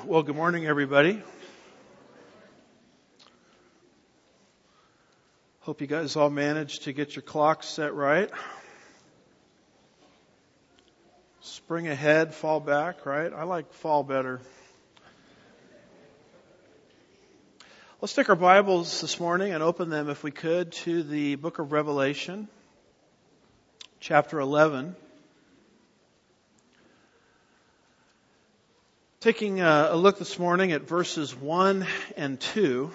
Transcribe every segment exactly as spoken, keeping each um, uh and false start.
Well, good morning, everybody. Hope you guys all managed to get your clocks set right. Spring ahead, fall back, right? I like fall better. Let's take our Bibles this morning and open them, if we could, to the book of Revelation, chapter eleven. Taking a look this morning at verses one and two.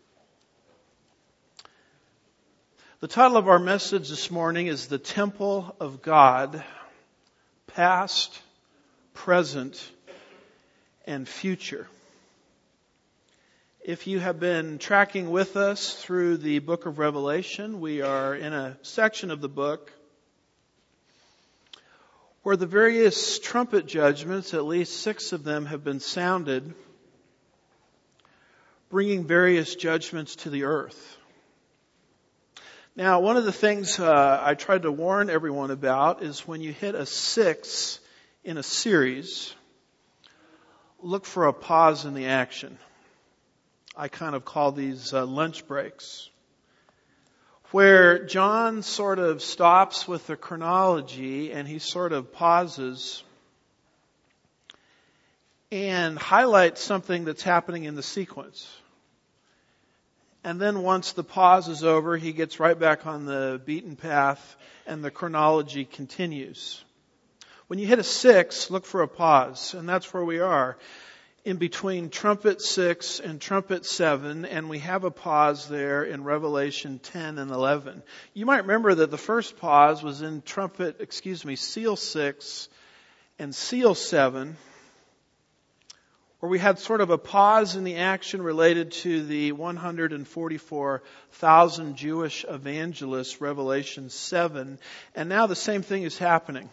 The title of our message this morning is The Temple of God, Past, Present, and Future. If you have been tracking with us through the book of Revelation, we are in a section of the book where the various trumpet judgments, at least six of them, have been sounded, bringing various judgments to the earth. Now, one of the things uh, I tried to warn everyone about is when you hit a six in a series, look for a pause in the action. I kind of call these uh, lunch breaks, where John sort of stops with the chronology and he sort of pauses and highlights something that's happening in the sequence. And then once the pause is over, he gets right back on the beaten path and the chronology continues. When you hit a six, look for a pause, and that's where we are. In between trumpet six and trumpet seven, and we have a pause there in Revelation ten and eleven. You might remember that the first pause was in trumpet, excuse me, seal six and seal seven, where we had sort of a pause in the action related to the one hundred forty-four thousand Jewish evangelists, Revelation seven, and now the same thing is happening.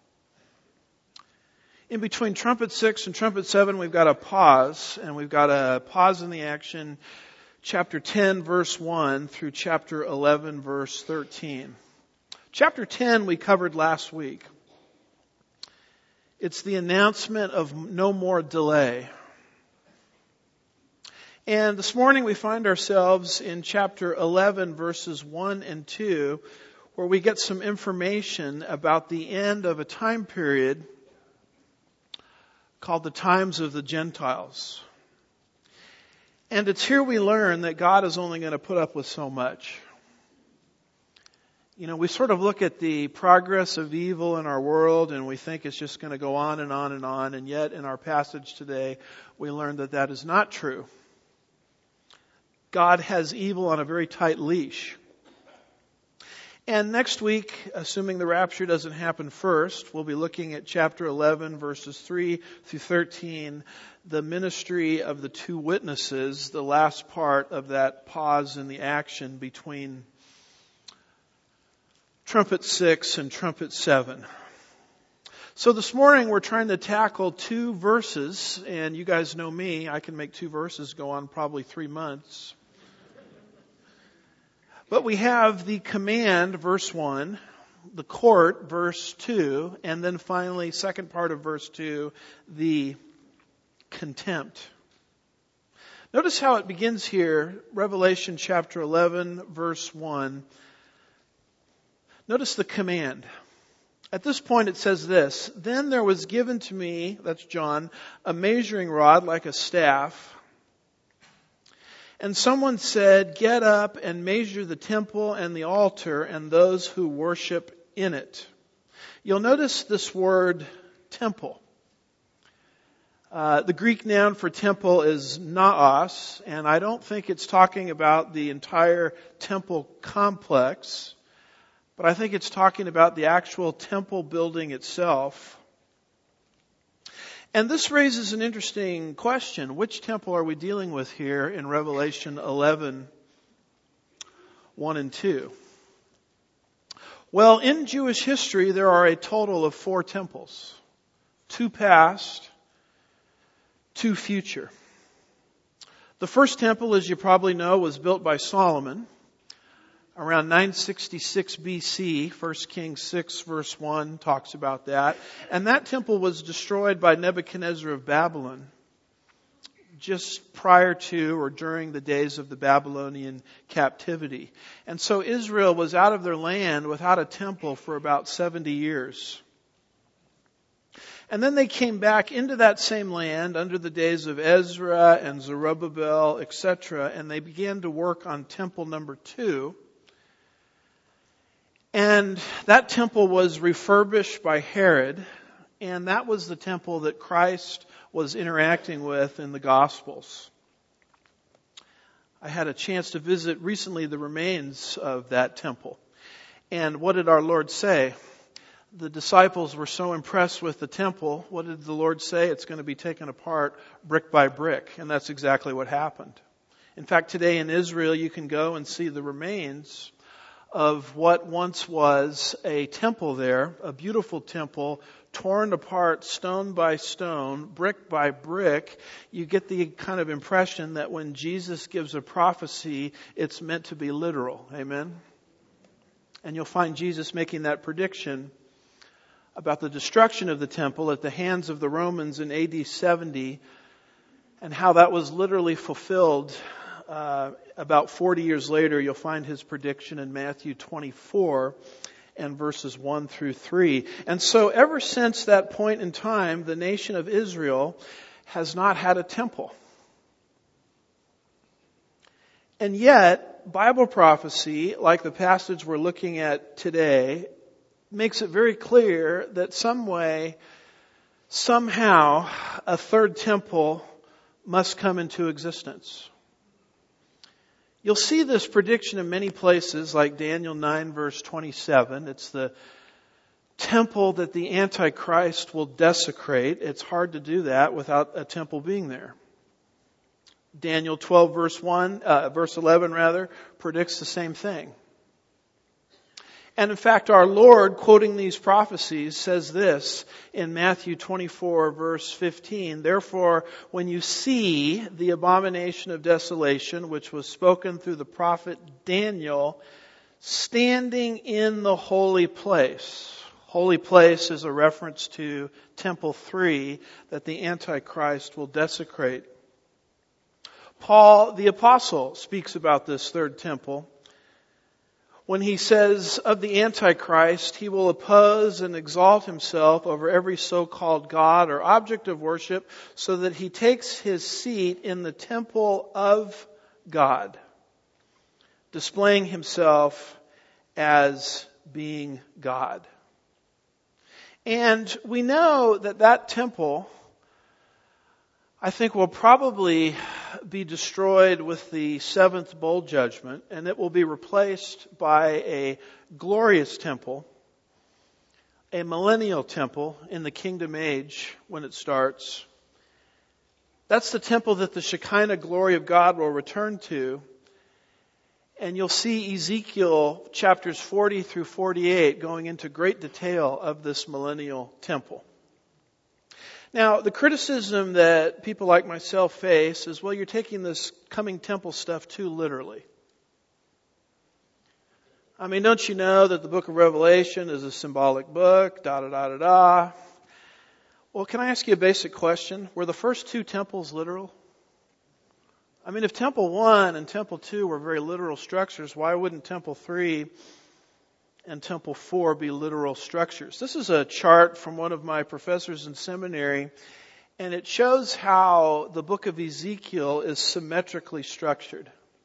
In between trumpet six and trumpet seven, we've got a pause, and we've got a pause in the action, chapter ten, verse one, through chapter eleven, verse thirteen. Chapter ten we covered last week. It's the announcement of no more delay. And this morning we find ourselves in chapter eleven, verses one and two, where we get some information about the end of a time period called the times of the Gentiles. And it's here we learn that God is only going to put up with so much. You know, we sort of look at the progress of evil in our world and we think it's just going to go on and on and on. And yet in our passage today, we learn that that is not true. God has evil on a very tight leash. And next week, assuming the rapture doesn't happen first, we'll be looking at chapter eleven, verses three through thirteen, the ministry of the two witnesses, the last part of that pause in the action between trumpet six and trumpet seven. So this morning we're trying to tackle two verses, and you guys know me, I can make two verses go on probably three months. But we have the command, verse one, the court, verse two, and then finally, second part of verse two, the contempt. Notice how it begins here, Revelation chapter eleven, verse one. Notice the command. At this point it says this, "Then there was given to me," that's John, "a measuring rod like a staff. And someone said, 'Get up and measure the temple and the altar and those who worship in it.'" You'll notice this word temple. Uh, the Greek noun for temple is naos, and I don't think it's talking about the entire temple complex, but I think it's talking about the actual temple building itself. And this raises an interesting question. Which temple are we dealing with here in Revelation eleven, one and two? Well, in Jewish history, there are a total of four temples. Two past, two future. The first temple, as you probably know, was built by Solomon around nine sixty-six B C. First Kings six verse one talks about that. And that temple was destroyed by Nebuchadnezzar of Babylon. just prior to or during the days of the Babylonian captivity. And so Israel was out of their land without a temple for about seventy years. And then they came back into that same land under the days of Ezra and Zerubbabel, et cetera, and they began to work on temple number two. And that temple was refurbished by Herod, and that was the temple that Christ was interacting with in the Gospels. I had a chance to visit recently the remains of that temple. And what did our Lord say? The disciples were so impressed with the temple. What did the Lord say? It's going to be taken apart brick by brick. And that's exactly what happened. In fact, today in Israel, you can go and see the remains of what once was a temple there, a beautiful temple, torn apart stone by stone, brick by brick. You get the kind of impression that when Jesus gives a prophecy, it's meant to be literal. Amen? And you'll find Jesus making that prediction about the destruction of the temple at the hands of the Romans in A D seventy, and how that was literally fulfilled uh, about forty years later. You'll find his prediction in Matthew twenty-four and verses one through three. And so ever since that point in time, the nation of Israel has not had a temple. And yet, Bible prophecy, like the passage we're looking at today, makes it very clear that some way, somehow, a third temple must come into existence. You'll see this prediction in many places, like Daniel nine verse twenty-seven. It's the temple that the Antichrist will desecrate. It's hard to do that without a temple being there. Daniel twelve verse one, uh, verse eleven rather, predicts the same thing. And in fact, our Lord, quoting these prophecies, says this in Matthew twenty-four, verse fifteen. Therefore, when you see the abomination of desolation, which was spoken through the prophet Daniel, standing in the holy place. Holy place is a reference to Temple three that the Antichrist will desecrate. Paul, the apostle, speaks about this third temple when he says of the Antichrist, he will oppose and exalt himself over every so-called God or object of worship, so that he takes his seat in the temple of God, displaying himself as being God. And we know that that temple, I think, will probably be destroyed with the seventh bowl judgment, and it will be replaced by a glorious temple, a millennial temple in the kingdom age when it starts. That's the temple that the Shekinah glory of God will return to. And you'll see Ezekiel chapters forty through forty-eight going into great detail of this millennial temple. Now, the criticism that people like myself face is, well, you're taking this coming temple stuff too literally. I mean, don't you know that the book of Revelation is a symbolic book, da da da da da. Well, can I ask you a basic question? Were the first two temples literal? I mean, if Temple one and Temple two were very literal structures, why wouldn't Temple three and Temple four be literal structures? This is a chart from one of my professors in seminary, and it shows how the book of Ezekiel is symmetrically structured.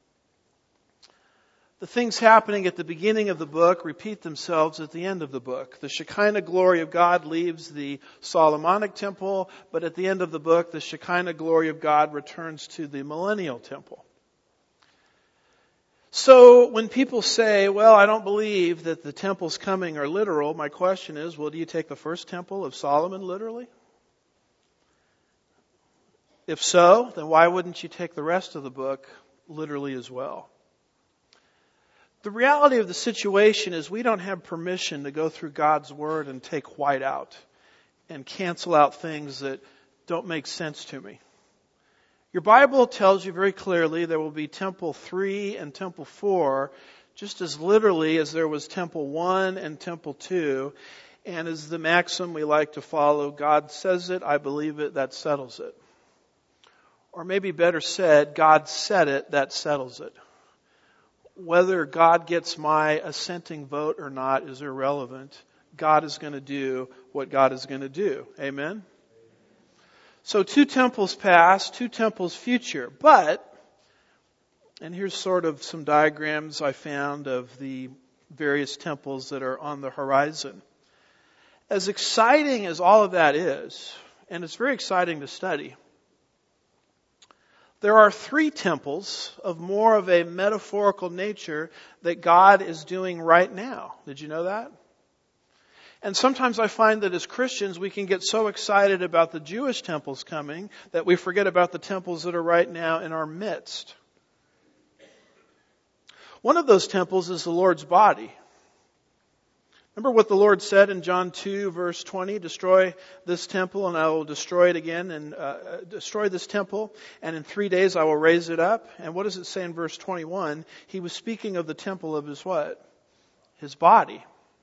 The things happening at the beginning of the book repeat themselves at the end of the book. The Shekinah glory of God leaves the Solomonic temple, but at the end of the book, the Shekinah glory of God returns to the millennial temple. So when people say, well, I don't believe that the temples coming are literal, my question is, well, do you take the first temple of Solomon literally? If so, then why wouldn't you take the rest of the book literally as well? The reality of the situation is we don't have permission to go through God's Word and take white out and cancel out things that don't make sense to me. Your Bible tells you very clearly there will be Temple three and Temple four, just as literally as there was Temple one and Temple two. And as the maxim we like to follow, God says it, I believe it, that settles it. Or maybe better said, God said it, that settles it. Whether God gets my assenting vote or not is irrelevant. God is going to do what God is going to do. Amen? So two temples past, two temples future. But, and here's sort of some diagrams I found of the various temples that are on the horizon. As exciting as all of that is, and it's very exciting to study, there are three temples of more of a metaphorical nature that God is doing right now. Did you know that? And sometimes I find that as Christians we can get so excited about the Jewish temples coming that we forget about the temples that are right now in our midst. One of those temples is the Lord's body. Remember what the Lord said in John two verse twenty, destroy this temple and I will destroy it again and uh, destroy this temple and in three days I will raise it up. And what does it say in verse twenty-one? He was speaking of the temple of his what? His body.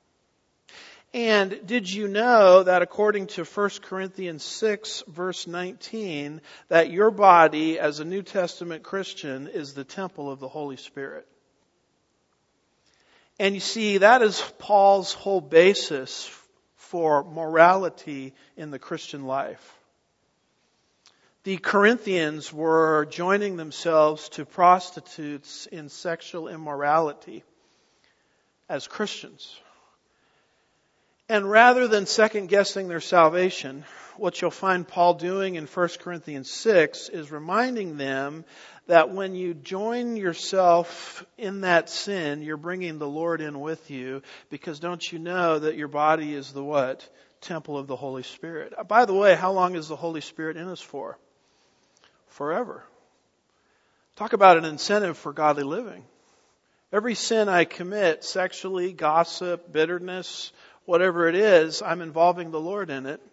And did you know that according to First Corinthians six verse nineteen, that your body as a New Testament Christian is the temple of the Holy Spirit? And you see, that is Paul's whole basis for morality in the Christian life. The Corinthians were joining themselves to prostitutes in sexual immorality as Christians. And rather than second guessing their salvation, what you'll find Paul doing in First Corinthians six is reminding them that when you join yourself in that sin, you're bringing the Lord in with you, because don't you know that your body is the what? Temple of the Holy Spirit. By the way, how long is the Holy Spirit in us for? Forever. Talk about an incentive for godly living. Every sin I commit, sexually, gossip, bitterness, whatever it is, I'm involving the Lord in it.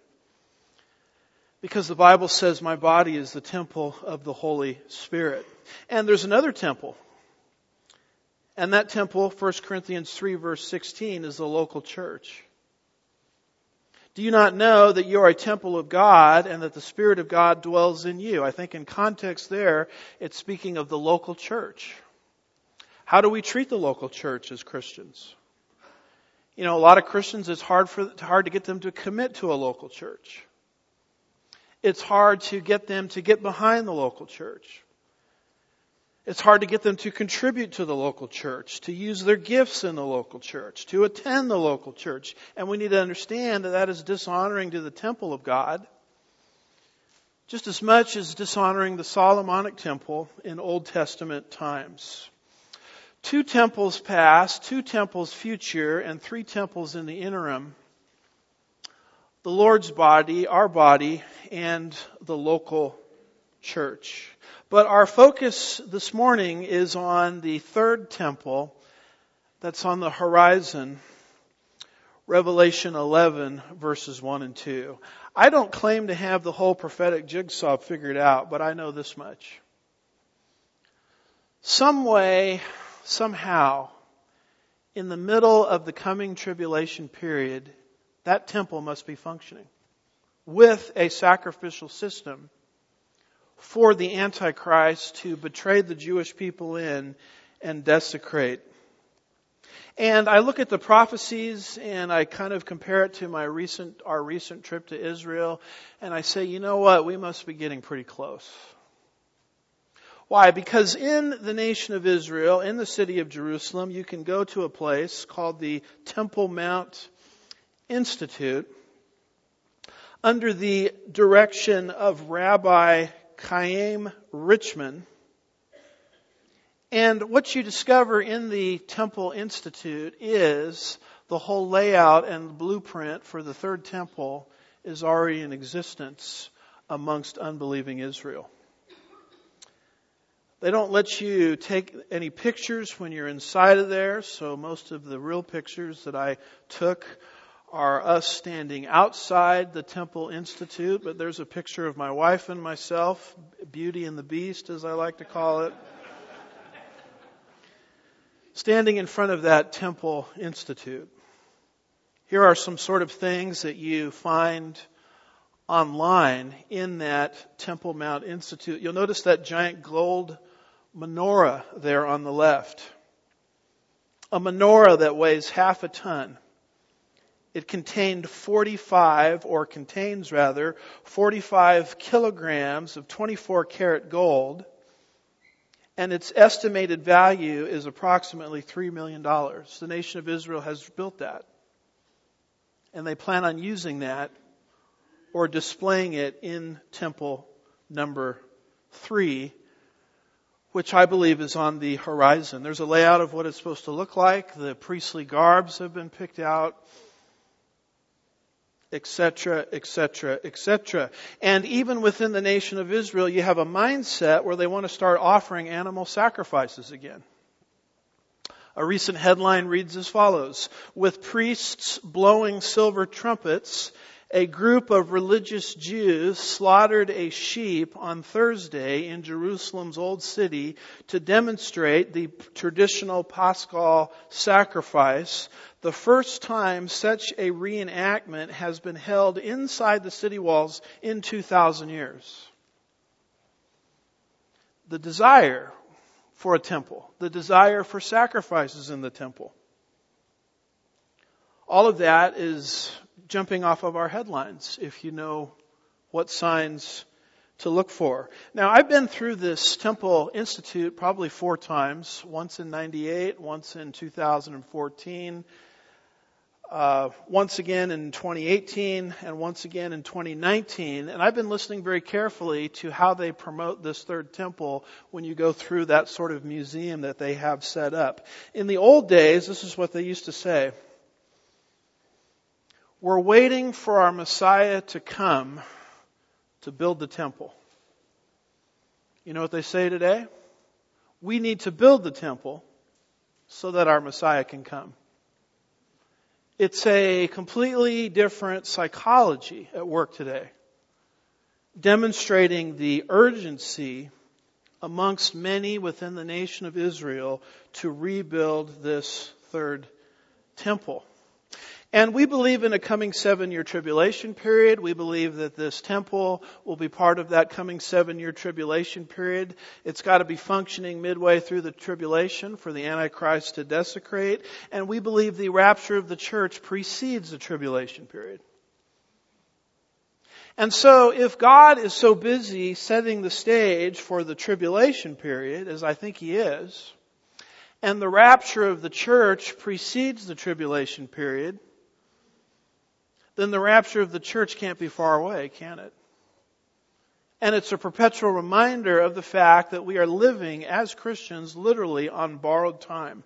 Because the Bible says my body is the temple of the Holy Spirit. And there's another temple. And that temple, First Corinthians three verse sixteen, is the local church. Do you not know that you are a temple of God and that the Spirit of God dwells in you? I think in context there, it's speaking of the local church. How do we treat the local church as Christians? You know, a lot of Christians, it's hard for hard to get them to commit to a local church. It's hard to get them to get behind the local church. It's hard to get them to contribute to the local church, to use their gifts in the local church, to attend the local church. And we need to understand that that is dishonoring to the temple of God, just as much as dishonoring the Solomonic temple in Old Testament times. Two temples past, two temples future, and three temples in the interim. The Lord's body, our body, and the local church. But our focus this morning is on the third temple that's on the horizon, Revelation eleven, verses one and two. I don't claim to have the whole prophetic jigsaw figured out, but I know this much. Some way, somehow, in the middle of the coming tribulation period, that temple must be functioning with a sacrificial system for the Antichrist to betray the Jewish people in and desecrate. And I look at the prophecies and I kind of compare it to my recent, our recent trip to Israel, and I say, you know what, we must be getting pretty close. Why? Because in the nation of Israel, in the city of Jerusalem, you can go to a place called the Temple Mount Institute under the direction of Rabbi Chaim Richman. And what you discover in the Temple Institute is the whole layout and blueprint for the third temple is already in existence amongst unbelieving Israel. They don't let you take any pictures when you're inside of there, so most of the real pictures that I took are us standing outside the Temple Institute, but there's a picture of my wife and myself, Beauty and the Beast, as I like to call it, standing in front of that Temple Institute. Here are some sort of things that you find online in that Temple Mount Institute. You'll notice that giant gold menorah there on the left. A menorah that weighs half a ton. It contained forty-five, or contains rather, forty-five kilograms of twenty-four karat gold. And its estimated value is approximately three million dollars. The nation of Israel has built that. And they plan on using that or displaying it in temple number three, which I believe is on the horizon. There's a layout of what it's supposed to look like. The priestly garbs have been picked out, et cetera, et cetera, et cetera. And even within the nation of Israel, you have a mindset where they want to start offering animal sacrifices again. A recent headline reads as follows: with priests blowing silver trumpets, a group of religious Jews slaughtered a sheep on Thursday in Jerusalem's Old City to demonstrate the traditional Paschal sacrifice, the first time such a reenactment has been held inside the city walls in two thousand years. The desire for a temple, the desire for sacrifices in the temple. All of that is jumping off of our headlines, if you know what signs to look for. Now, I've been through this Temple Institute probably four times, once in ninety-eight, once in two thousand fourteen, uh, once again in twenty eighteen, and once again in twenty nineteen. And I've been listening very carefully to how they promote this third temple when you go through that sort of museum that they have set up. In the old days, this is what they used to say: we're waiting for our Messiah to come to build the temple. You know what they say today? We need to build the temple so that our Messiah can come. It's a completely different psychology at work today, demonstrating the urgency amongst many within the nation of Israel to rebuild this third temple. And we believe in a coming seven-year tribulation period. We believe that this temple will be part of that coming seven-year tribulation period. It's got to be functioning midway through the tribulation for the Antichrist to desecrate. And we believe the rapture of the church precedes the tribulation period. And so if God is so busy setting the stage for the tribulation period, as I think He is, and the rapture of the church precedes the tribulation period, then the rapture of the church can't be far away, can it? And it's a perpetual reminder of the fact that we are living as Christians literally on borrowed time.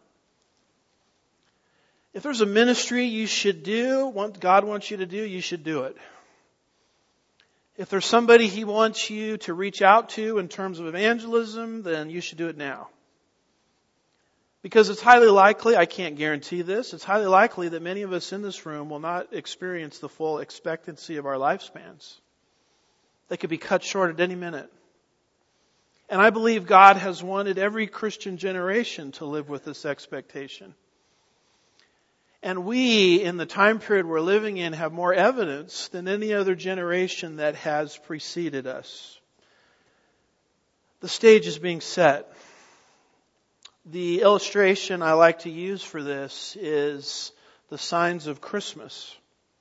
If there's a ministry you should do, what God wants you to do, you should do it. If there's somebody He wants you to reach out to in terms of evangelism, then you should do it now. Because it's highly likely, I can't guarantee this, it's highly likely that many of us in this room will not experience the full expectancy of our lifespans. They could be cut short at any minute. And I believe God has wanted every Christian generation to live with this expectation. And we, in the time period we're living in, have more evidence than any other generation that has preceded us. The stage is being set. The illustration I like to use for this is the signs of Christmas.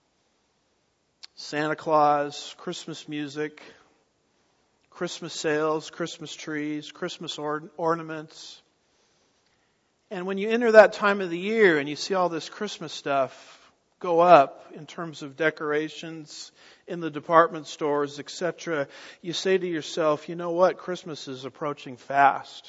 Santa Claus, Christmas music, Christmas sales, Christmas trees, Christmas or- ornaments. And when you enter that time of the year and you see all this Christmas stuff go up in terms of decorations in the department stores, et cetera, you say to yourself, you know what? Christmas is approaching fast.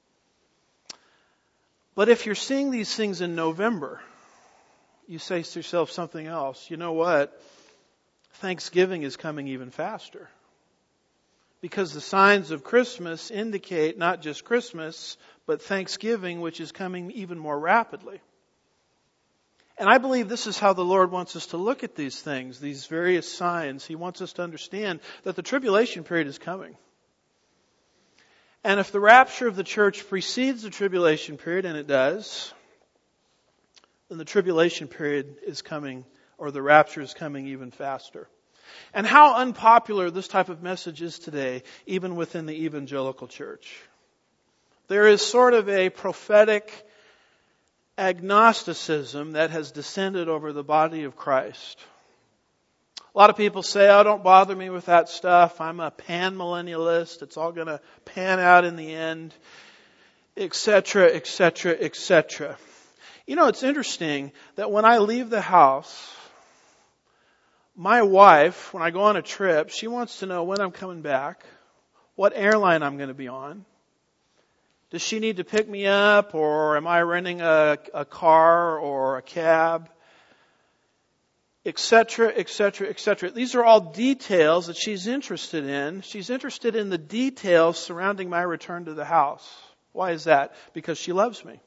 But if you're seeing these things in November, you say to yourself something else. You know what? Thanksgiving is coming even faster. Because the signs of Christmas indicate not just Christmas, but Thanksgiving, which is coming even more rapidly. And I believe this is how the Lord wants us to look at these things, these various signs. He wants us to understand that the tribulation period is coming. And if the rapture of the church precedes the tribulation period, and it does, then the tribulation period is coming, or the rapture is coming even faster. And how unpopular this type of message is today, even within the evangelical church. There is sort of a prophetic agnosticism that has descended over the body of Christ. A lot of people say, oh, don't bother me with that stuff. I'm a pan-millennialist. It's all going to pan out in the end, et cetera, et cetera, et cetera. You know, it's interesting that when I leave the house, my wife, when I go on a trip, she wants to know when I'm coming back, what airline I'm going to be on. Does she need to pick me up, or am I renting a, a car or a cab? Et cetera, et cetera, et cetera. These are all details that she's interested in. She's interested in the details surrounding my return to the house. Why is that? Because she loves me.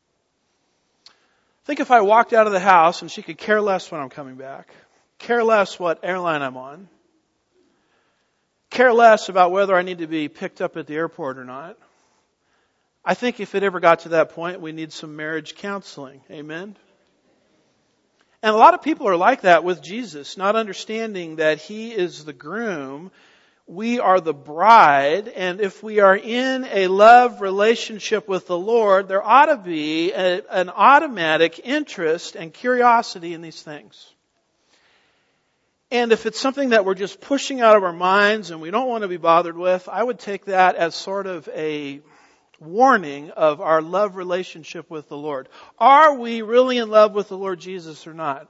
Think if I walked out of the house and she could care less when I'm coming back. Care less what airline I'm on. Care less about whether I need to be picked up at the airport or not. I think if it ever got to that point, we need some marriage counseling. Amen? And a lot of people are like that with Jesus, not understanding that He is the groom, we are the bride, and if we are in a love relationship with the Lord, there ought to be a, an automatic interest and curiosity in these things. And if it's something that we're just pushing out of our minds and we don't want to be bothered with, I would take that as sort of a warning of our love relationship with the Lord. Are we really in love with the Lord Jesus or not?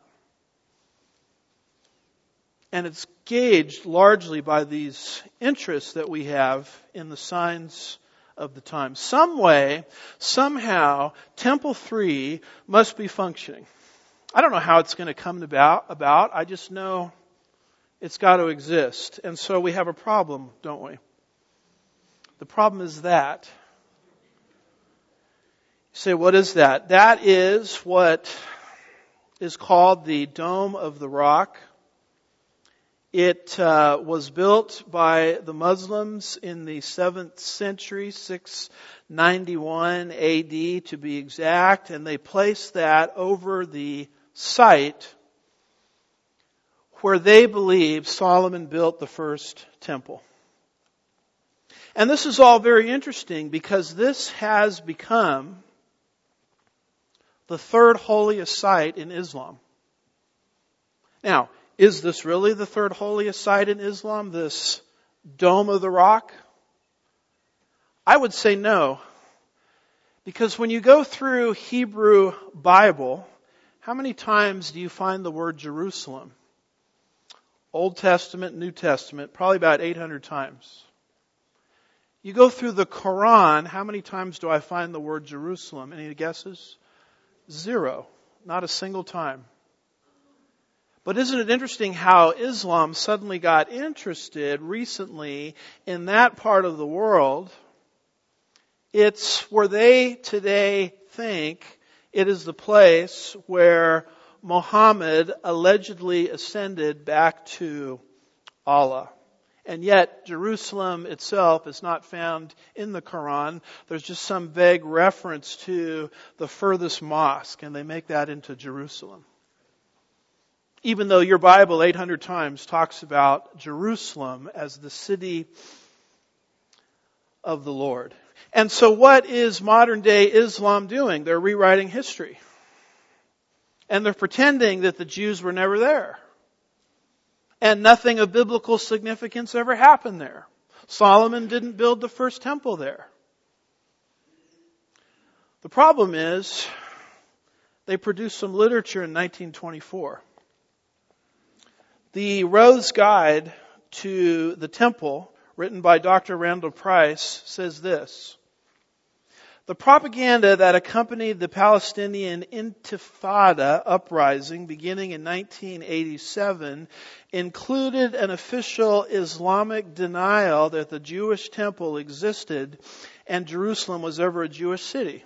And it's gauged largely by these interests that we have in the signs of the times. Some way, somehow, Temple three must be functioning. I don't know how it's going to come about, about. I just know it's got to exist. And so we have a problem, don't we? The problem is that. You say, what is that? That is what is called the Dome of the Rock. It uh, was built by the Muslims in the seventh century, six ninety-one A D to be exact, and they placed that over the site where they believe Solomon built the first temple. And this is all very interesting because this has become the third holiest site in Islam. Now, is this really the third holiest site in Islam, this Dome of the Rock? I would say no. Because when you go through Hebrew Bible, how many times do you find the word Jerusalem? Old Testament, New Testament, probably about eight hundred times. You go through the Quran, how many times do I find the word Jerusalem? Any guesses? Zero. Not a single time. But isn't it interesting how Islam suddenly got interested recently in that part of the world? It's where they today think it is the place where Muhammad allegedly ascended back to Allah. And yet, Jerusalem itself is not found in the Quran. There's just some vague reference to the furthest mosque, and they make that into Jerusalem. Even though your Bible eight hundred times talks about Jerusalem as the city of the Lord. And so what is modern day Islam doing? They're rewriting history. And they're pretending that the Jews were never there. And nothing of biblical significance ever happened there. Solomon didn't build the first temple there. The problem is, they produced some literature in nineteen twenty-four. The Rose Guide to the Temple, written by Doctor Randall Price, says this: the propaganda that accompanied the Palestinian Intifada uprising beginning in nineteen eighty-seven included an official Islamic denial that the Jewish temple existed and Jerusalem was ever a Jewish city.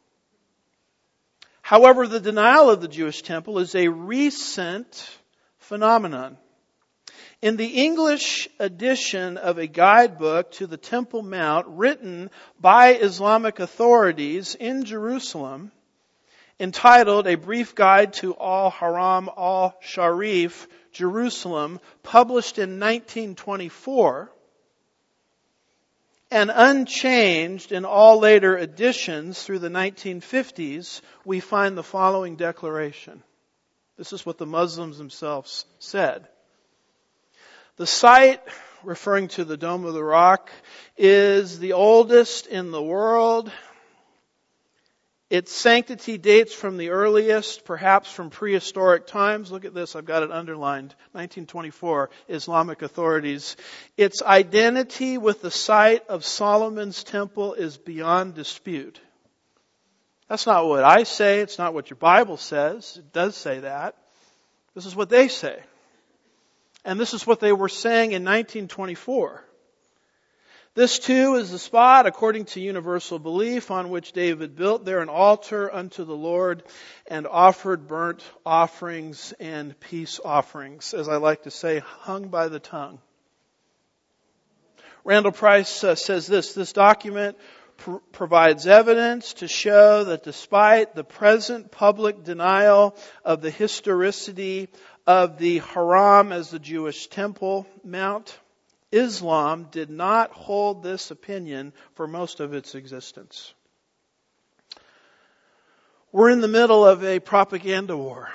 However, the denial of the Jewish temple is a recent phenomenon. In the English edition of a guidebook to the Temple Mount written by Islamic authorities in Jerusalem, entitled A Brief Guide to Al-Haram Al-Sharif, Jerusalem, published in nineteen twenty-four, and unchanged in all later editions through the nineteen fifties, we find the following declaration. This is what the Muslims themselves said. The site, referring to the Dome of the Rock, is the oldest in the world. Its sanctity dates from the earliest, perhaps from prehistoric times. Look at this, I've got it underlined. nineteen twenty-four, Islamic authorities. Its identity with the site of Solomon's temple is beyond dispute. That's not what I say. It's not what your Bible says. It does say that. This is what they say. And this is what they were saying in nineteen twenty-four. This too is the spot, according to universal belief, on which David built there an altar unto the Lord and offered burnt offerings and peace offerings, as I like to say, hung by the tongue. Randall Price uh, says this, this document pr- provides evidence to show that despite the present public denial of the historicity of the Haram as the Jewish temple mount, Islam did not hold this opinion for most of its existence. We're in the middle of a propaganda war,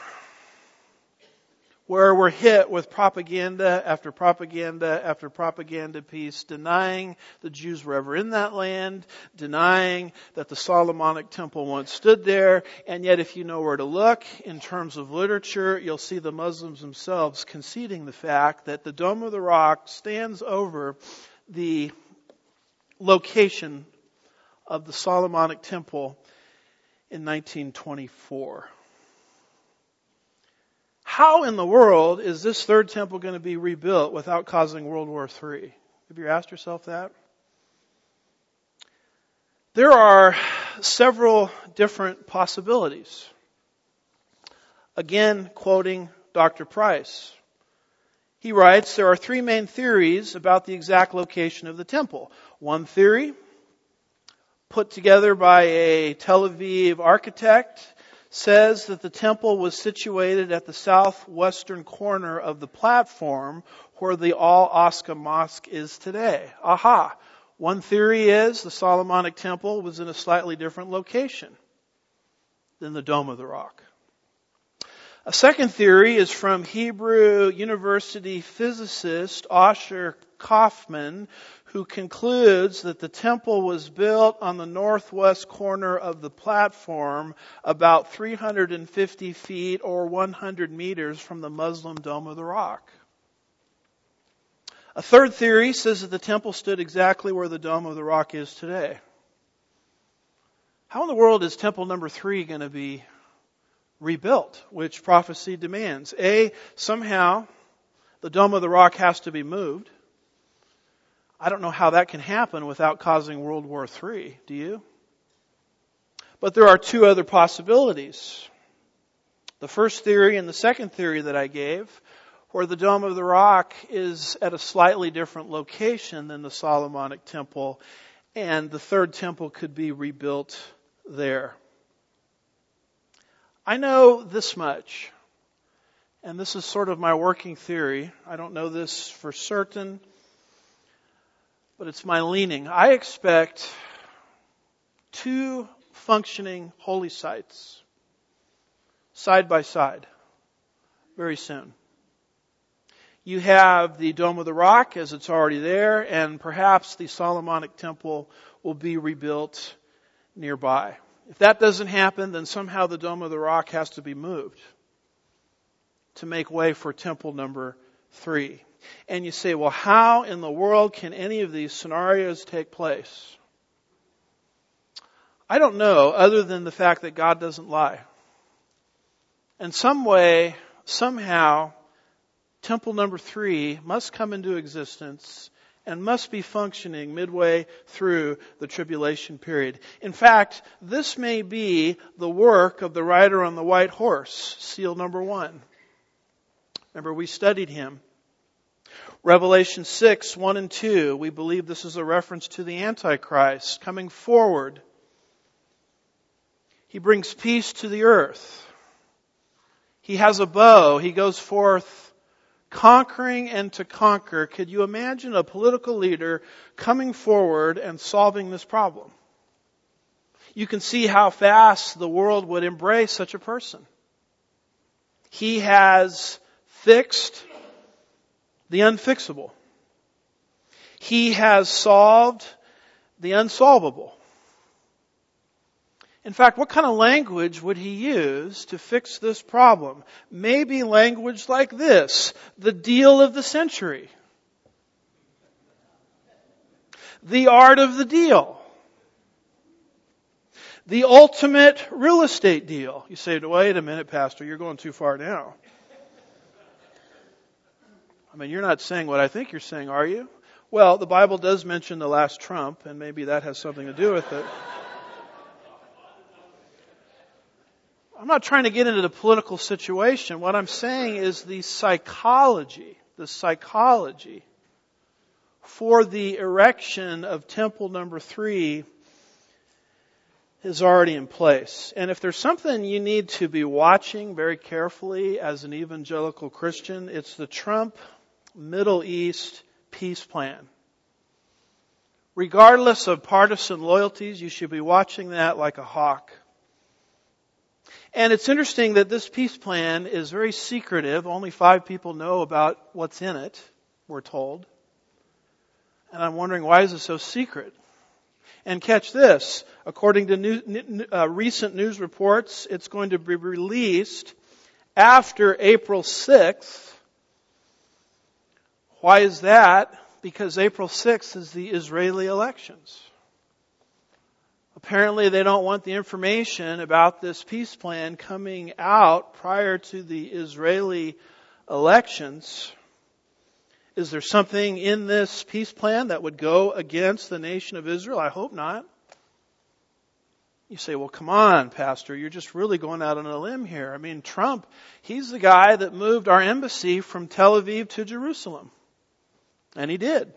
where we're hit with propaganda after propaganda after propaganda piece, denying the Jews were ever in that land, denying that the Solomonic temple once stood there, and yet if you know where to look in terms of literature, you'll see the Muslims themselves conceding the fact that the Dome of the Rock stands over the location of the Solomonic temple in nineteen twenty-four. How in the world is this third temple going to be rebuilt without causing World War Three? Have you asked yourself that? There are several different possibilities. Again, quoting Doctor Price. He writes, there are three main theories about the exact location of the temple. One theory, put together by a Tel Aviv architect, says that the temple was situated at the southwestern corner of the platform where the Al-Aqsa Mosque is today. Aha! One theory is the Solomonic temple was in a slightly different location than the Dome of the Rock. A second theory is from Hebrew University physicist Asher Kaufman, who concludes that the temple was built on the northwest corner of the platform about three hundred fifty feet or one hundred meters from the Muslim Dome of the Rock. A third theory says that the temple stood exactly where the Dome of the Rock is today. How in the world is temple number three going to be rebuilt, which prophecy demands? A, somehow the Dome of the Rock has to be moved. I don't know how that can happen without causing World War Three. Do you? But there are two other possibilities. The first theory and the second theory that I gave, where the Dome of the Rock is at a slightly different location than the Solomonic temple, and the third temple could be rebuilt there. I know this much, and this is sort of my working theory. I don't know this for certain, but it's my leaning. I expect two functioning holy sites side by side very soon. You have the Dome of the Rock as it's already there, and perhaps the Solomonic temple will be rebuilt nearby. If that doesn't happen, then somehow the Dome of the Rock has to be moved to make way for temple number three. And you say, well, how in the world can any of these scenarios take place? I don't know, other than the fact that God doesn't lie. In some way, somehow, temple number three must come into existence and must be functioning midway through the tribulation period. In fact, this may be the work of the rider on the white horse, seal number one. Remember, we studied him. Revelation six, one and two, we believe this is a reference to the Antichrist coming forward. He brings peace to the earth. He has a bow. He goes forth conquering and to conquer. Could you imagine a political leader coming forward and solving this problem? You can see how fast the world would embrace such a person. He has fixed the unfixable. He has solved the unsolvable. In fact, what kind of language would he use to fix this problem? Maybe language like this: the deal of the century. The art of the deal. The ultimate real estate deal. You say, wait a minute, Pastor, you're going too far now. I mean, you're not saying what I think you're saying, are you? Well, the Bible does mention the last trump, and maybe that has something to do with it. I'm not trying to get into the political situation. What I'm saying is the psychology, the psychology for the erection of temple number three is already in place. And if there's something you need to be watching very carefully as an evangelical Christian, it's the Trump Middle East peace plan. Regardless of partisan loyalties, you should be watching that like a hawk. And it's interesting that this peace plan is very secretive. Only five people know about what's in it, we're told. And I'm wondering, why is it so secret? And catch this, according to new, uh, recent news reports, it's going to be released after April sixth. Why is that? Because April sixth is the Israeli elections. Apparently they don't want the information about this peace plan coming out prior to the Israeli elections. Is there something in this peace plan that would go against the nation of Israel? I hope not. You say, well, come on, Pastor, you're just really going out on a limb here. I mean, Trump, he's the guy that moved our embassy from Tel Aviv to Jerusalem. And he did.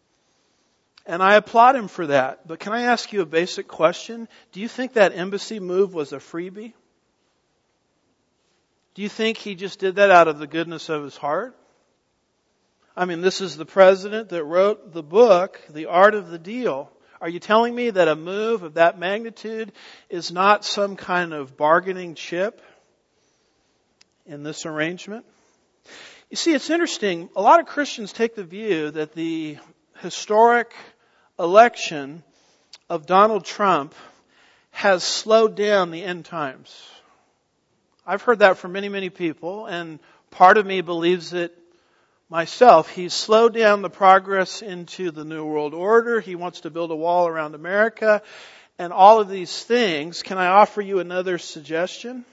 And I applaud him for that. But can I ask you a basic question? Do you think that embassy move was a freebie? Do you think he just did that out of the goodness of his heart? I mean, this is the president that wrote the book, The Art of the Deal. Are you telling me that a move of that magnitude is not some kind of bargaining chip in this arrangement? You see, it's interesting. A lot of Christians take the view that the historic election of Donald Trump has slowed down the end times. I've heard that from many, many people, and part of me believes it myself. He's slowed down the progress into the New World Order. He wants to build a wall around America, and all of these things. Can I offer you another suggestion?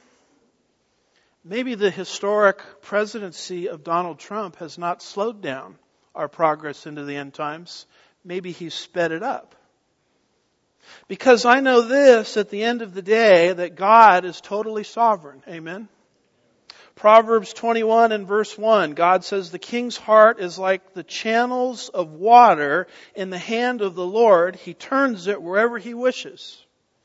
Maybe the historic presidency of Donald Trump has not slowed down our progress into the end times. Maybe he's sped it up. Because I know this, at the end of the day, that God is totally sovereign. Amen? Proverbs twenty-one and verse one, God says, the king's heart is like the channels of water in the hand of the Lord. He turns it wherever he wishes.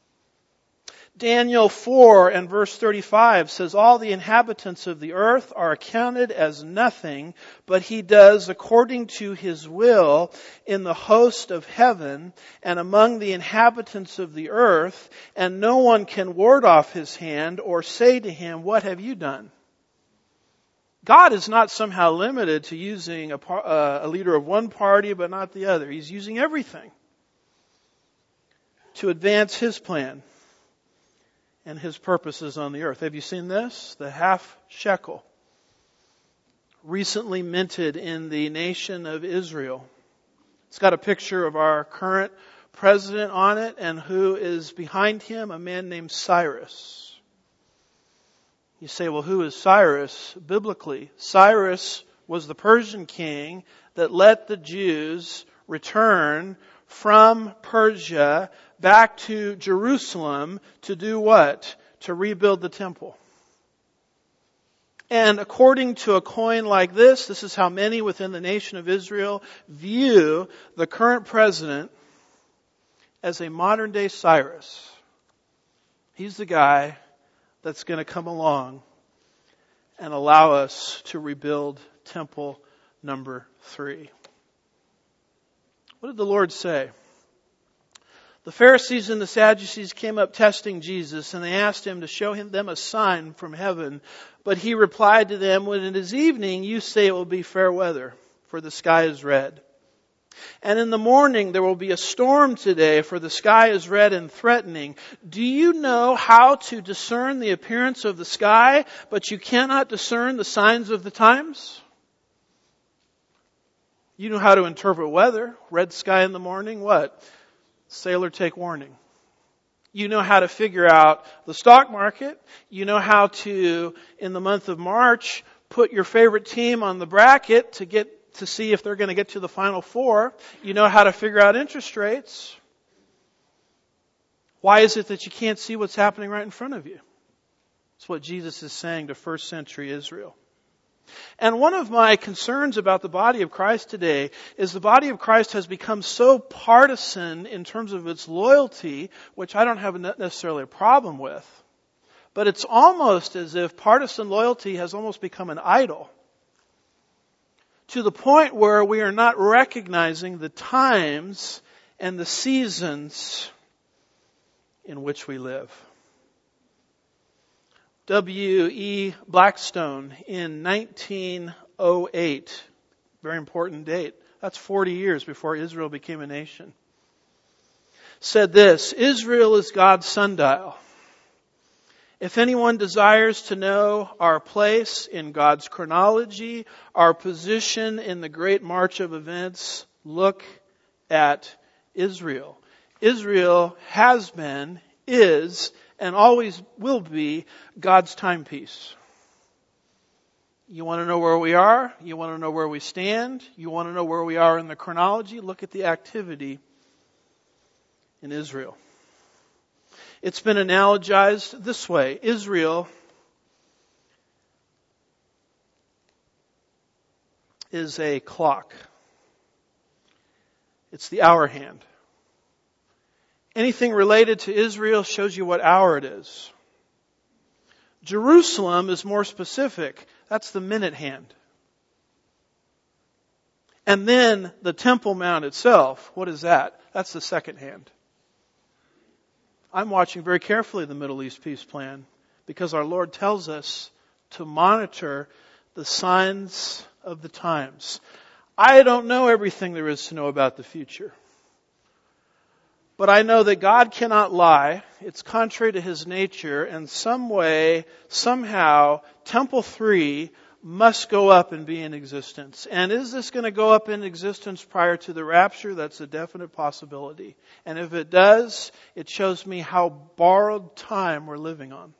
Daniel four and verse thirty-five says, all the inhabitants of the earth are accounted as nothing, but he does according to his will in the host of heaven and among the inhabitants of the earth, and no one can ward off his hand or say to him, what have you done? God is not somehow limited to using a, uh, a leader of one party but not the other. He's using everything to advance his plan and his purposes on the earth. Have you seen this? The half shekel, recently minted in the nation of Israel. It's got a picture of our current president on it, and who is behind him? A man named Cyrus. You say, well, who is Cyrus biblically? Cyrus was the Persian king that let the Jews return from Persia back to Jerusalem to do what? To rebuild the temple. And according to a coin like this, this is how many within the nation of Israel view the current president as a modern day Cyrus. He's the guy that's going to come along and allow us to rebuild temple number three. What did the Lord say? The Pharisees and the Sadducees came up testing Jesus, and they asked him to show him them a sign from heaven. But he replied to them, when it is evening, you say it will be fair weather, for the sky is red. And in the morning there will be a storm today, for the sky is red and threatening. Do you know how to discern the appearance of the sky, but you cannot discern the signs of the times? You know how to interpret weather. Red sky in the morning, what? Sailor, take warning. You know how to figure out the stock market. You know how to, in the month of March, put your favorite team on the bracket to get to see if they're going to get to the Final Four. You know how to figure out interest rates. Why is it that you can't see what's happening right in front of you? It's what Jesus is saying to first century Israel. And one of my concerns about the body of Christ today is the body of Christ has become so partisan in terms of its loyalty, which I don't have necessarily a problem with. But it's almost as if partisan loyalty has almost become an idol, to the point where we are not recognizing the times and the seasons in which we live. W E Blackstone in nineteen oh eight, very important date, that's forty years before Israel became a nation, said this: Israel is God's sundial. If anyone desires to know our place in God's chronology, our position in the great march of events, look at Israel. Israel has been, is, and always will be God's timepiece. You want to know where we are? You want to know where we stand? You want to know where we are in the chronology? Look at the activity in Israel. It's been analogized this way. Israel is a clock. It's the hour hand. Anything related to Israel shows you what hour it is. Jerusalem is more specific. That's the minute hand. And then the Temple Mount itself, what is that? That's the second hand. I'm watching very carefully the Middle East Peace Plan because our Lord tells us to monitor the signs of the times. I don't know everything there is to know about the future. But I know that God cannot lie. It's contrary to His nature. And some way, somehow, Temple three must go up and be in existence. And is this going to go up in existence prior to the rapture? That's a definite possibility. And if it does, it shows me how borrowed time we're living on.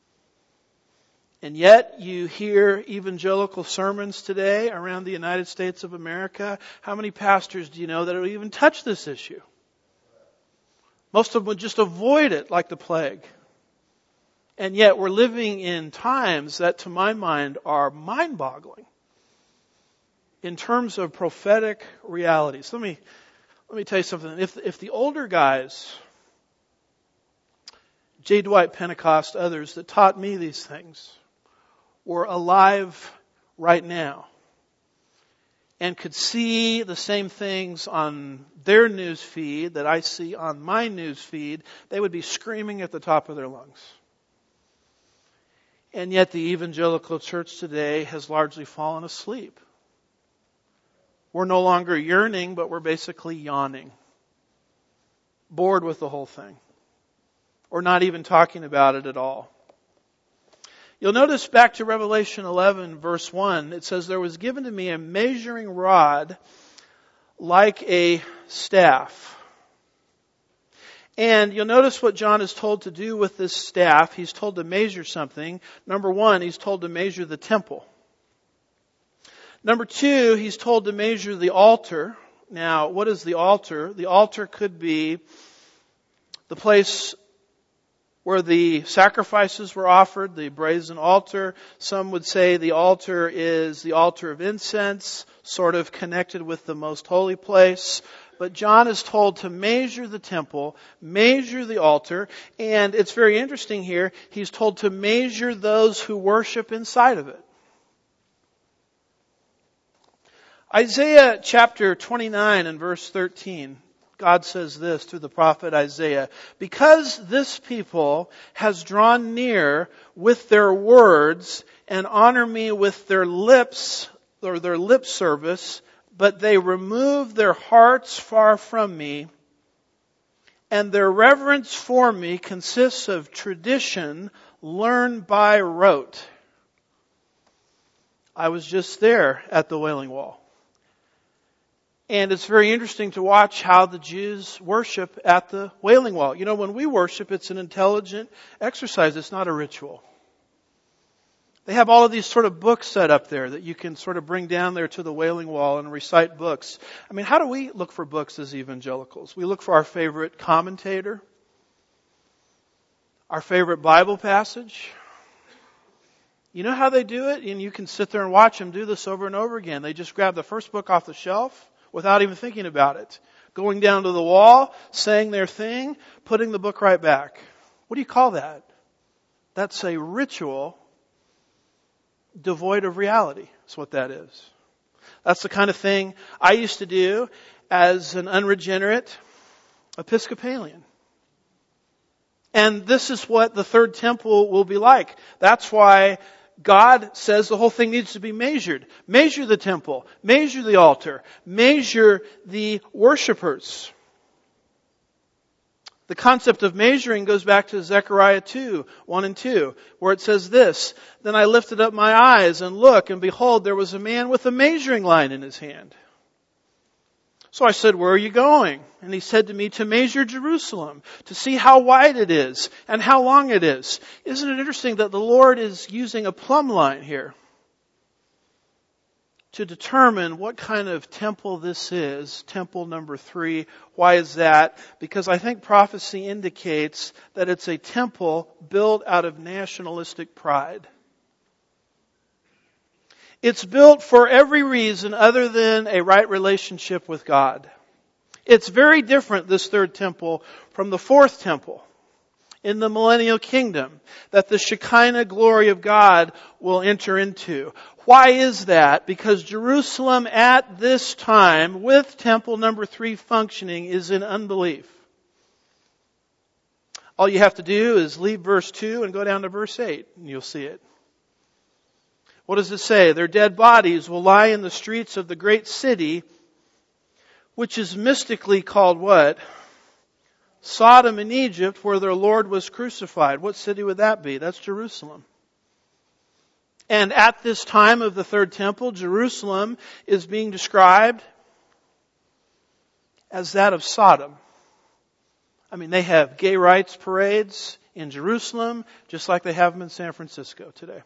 And yet, you hear evangelical sermons today around the United States of America. How many pastors do you know that will even touch this issue? Most of them would just avoid it like the plague. And yet we're living in times that, to my mind, are mind-boggling in terms of prophetic realities. Let me let me tell you something. If if the older guys, J. Dwight Pentecost, others that taught me these things, were alive right now and could see the same things on their news feed that I see on my news feed, they would be screaming at the top of their lungs. And yet the evangelical church today has largely fallen asleep. We're no longer yearning, but we're basically yawning. Bored with the whole thing. Or not even talking about it at all. You'll notice back to Revelation eleven verse one, it says, there was given to me a measuring rod like a staff. And you'll notice what John is told to do with this staff. He's told to measure something. Number one, he's told to measure the temple. Number two, he's told to measure the altar. Now, what is the altar? The altar could be the place where the sacrifices were offered, the brazen altar. Some would say the altar is the altar of incense, sort of connected with the most holy place. but John is told to measure the temple, measure the altar, and it's very interesting here, he's told to measure those who worship inside of it. Isaiah chapter twenty-nine and verse thirteen, God says this through the prophet Isaiah, "Because this people has drawn near with their words and honor me with their lips, or their lip service, but they remove their hearts far from me, and their reverence for me consists of tradition learned by rote." I was just there at the Wailing Wall. And it's very interesting to watch how the Jews worship at the Wailing Wall. You know, when we worship, it's an intelligent exercise. It's not a ritual. They have all of these sort of books set up there that you can sort of bring down there to the Wailing Wall and recite books. I mean, how do we look for books as evangelicals? We look for our favorite commentator, our favorite Bible passage. You know how they do it? And you can sit there and watch them do this over and over again. They just grab the first book off the shelf without even thinking about it. Going down to the wall, saying their thing, putting the book right back. What do you call that? That's a ritual devoid of reality. That's what that is. That's the kind of thing I used to do as an unregenerate Episcopalian. And this is what the third temple will be like. That's why God says the whole thing needs to be measured. Measure the temple. Measure the altar. Measure the worshipers. The concept of measuring goes back to Zechariah two, one and two, where it says this, "Then I lifted up my eyes and look, and behold, there was a man with a measuring line in his hand. So I said, 'Where are you going?' And he said to me, 'To measure Jerusalem, to see how wide it is and how long it is.'" Isn't it interesting that the Lord is using a plumb line here to determine what kind of temple this is, temple number three. Why is that? Because I think prophecy indicates that it's a temple built out of nationalistic pride. It's built for every reason other than a right relationship with God. It's very different, this third temple, from the fourth temple in the millennial kingdom that the Shekinah glory of God will enter into. Why is that? Because Jerusalem at this time, with temple number three functioning, is in unbelief. All you have to do is leave verse two and go down to verse eight, and you'll see it. What does it say? "Their dead bodies will lie in the streets of the great city, which is mystically called" what? "Sodom and Egypt, where their Lord was crucified." What city would that be? That's Jerusalem. And at this time of the third temple, Jerusalem is being described as that of Sodom. I mean, they have gay rights parades in Jerusalem, just like they have them in San Francisco today.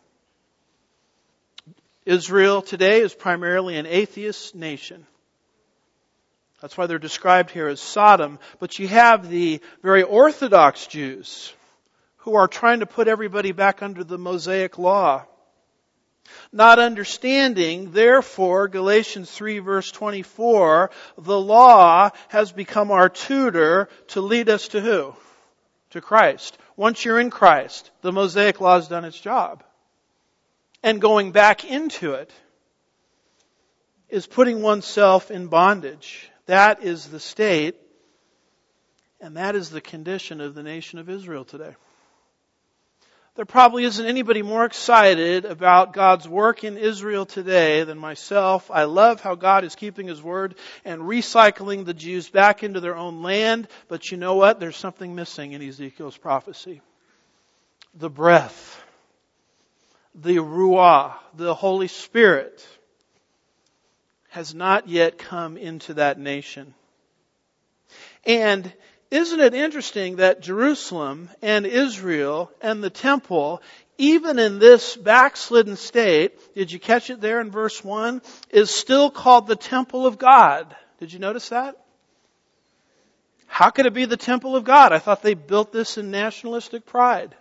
Israel today is primarily an atheist nation. That's why they're described here as Sodom. But you have the very Orthodox Jews who are trying to put everybody back under the Mosaic law. Not understanding, therefore, Galatians three verse twenty-four, the law has become our tutor to lead us to who? To Christ. Once you're in Christ, the Mosaic law has done its job. And going back into it is putting oneself in bondage. That is the state, and that is the condition of the nation of Israel today. There probably isn't anybody more excited about God's work in Israel today than myself. I love how God is keeping His word and recycling the Jews back into their own land. But you know what? There's something missing in Ezekiel's prophecy. The breath. The Ruah, the Holy Spirit, has not yet come into that nation. And isn't it interesting that Jerusalem and Israel and the temple, even in this backslidden state, did you catch it there in verse one, is still called the temple of God. Did you notice that? How could it be the temple of God? I thought they built this in nationalistic pride.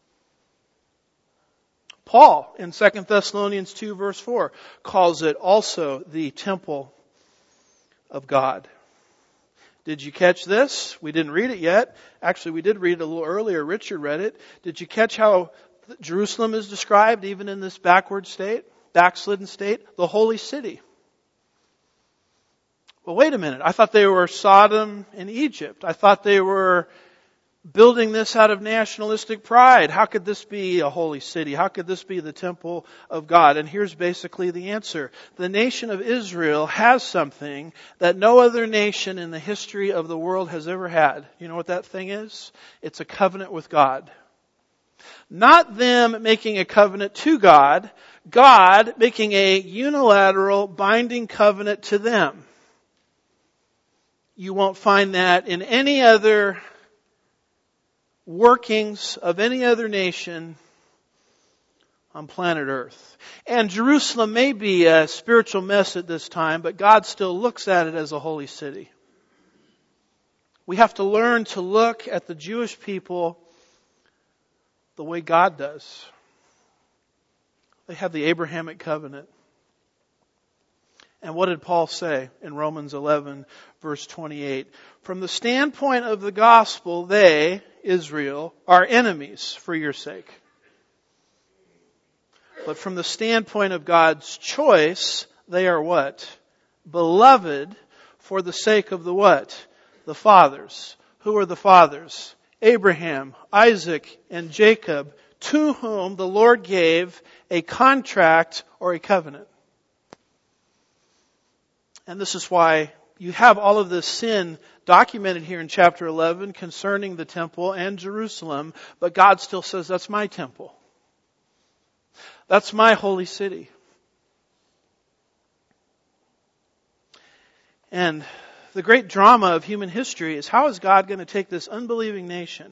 Paul, in Second Thessalonians two verse four, calls it also the temple of God. Did you catch this? We didn't read it yet. Actually, we did read it a little earlier. Richard read it. Did you catch how Jerusalem is described even in this backward state, backslidden state? The holy city. Well, wait a minute. I thought they were Sodom and Egypt. I thought they were building this out of nationalistic pride. How could this be a holy city? How could this be the temple of God? And here's basically the answer. The nation of Israel has something that no other nation in the history of the world has ever had. You know what that thing is? It's a covenant with God. Not them making a covenant to God, God making a unilateral binding covenant to them. You won't find that in any other workings of any other nation on planet Earth. And Jerusalem may be a spiritual mess at this time, but God still looks at it as a holy city. We have to learn to look at the Jewish people the way God does. They have the Abrahamic covenant. And what did Paul say in Romans eleven, verse twenty-eight? From the standpoint of the gospel, they, Israel, are enemies for your sake. But from the standpoint of God's choice, they are what? Beloved for the sake of the what? The fathers. Who are the fathers? Abraham, Isaac, and Jacob, to whom the Lord gave a contract or a covenant. And this is why you have all of this sin documented here in chapter eleven concerning the temple and Jerusalem, but God still says, that's my temple. That's my holy city. And the great drama of human history is, how is God going to take this unbelieving nation